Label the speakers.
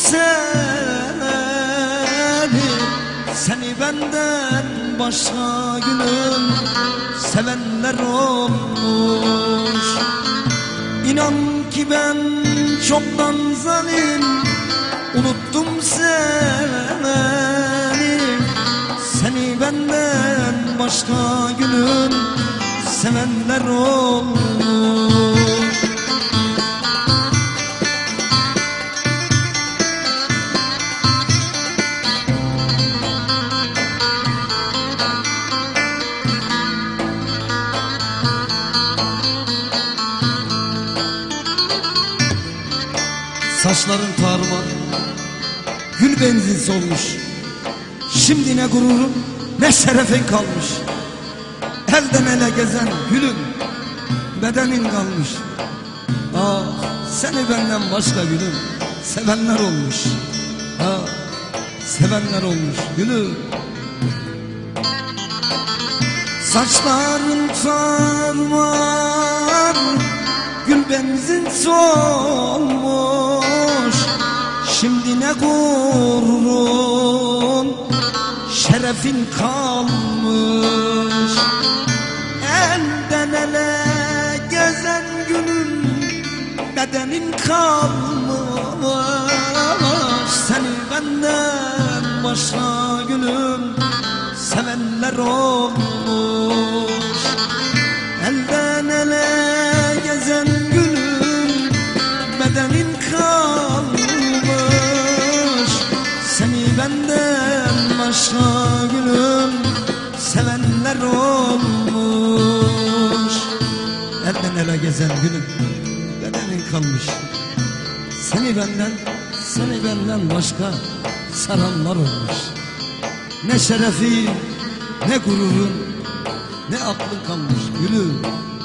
Speaker 1: seni benden başka gülüm sevenler olmuş. İnan ki ben çoktan zalim unuttum seni benden başka gülüm sevenler olmuş. Saçların tarma, gül benzin solmuş. Şimdi ne gururun ne şerefin kalmış. Elden ele gezen gülüm bedenin kalmış. Ah seni benden başka gülüm sevenler olmuş. Ah sevenler olmuş gülüm. Saçların sarmar, gül benzin solmuş. Şimdi ne gururun şerefin kalmış. Elden ele gezen gülüm bedenin kalmış. Seni benden başka gülüm sevenler olmuş. Elden ele gezen gülüm bedenin kalmış. Seni benden başka gülüm sevenler olmuş. Elden ele gezen gülüm bedenin kalmış. Seni benden başka saranlar olmuş. Ne şerefin ne gururun ne aklın kalmış gülüm.